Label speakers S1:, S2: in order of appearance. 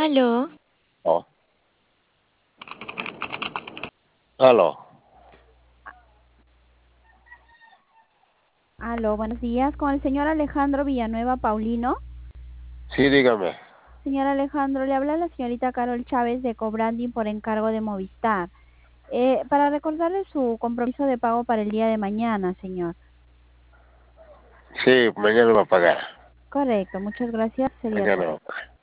S1: Aló,
S2: Oh, aló.
S3: Aló, buenos días, con el señor Alejandro Villanueva Paulino.
S2: Sí, dígame.
S3: Señor Alejandro, le habla la señorita Carol Chávez de Cobranding por encargo de Movistar. Para recordarle su compromiso de pago para el día de mañana, señor.
S2: Sí, mañana va a pagar.
S3: Correcto, muchas gracias. Sería
S2: Mañana va
S3: todo.
S2: a pagar.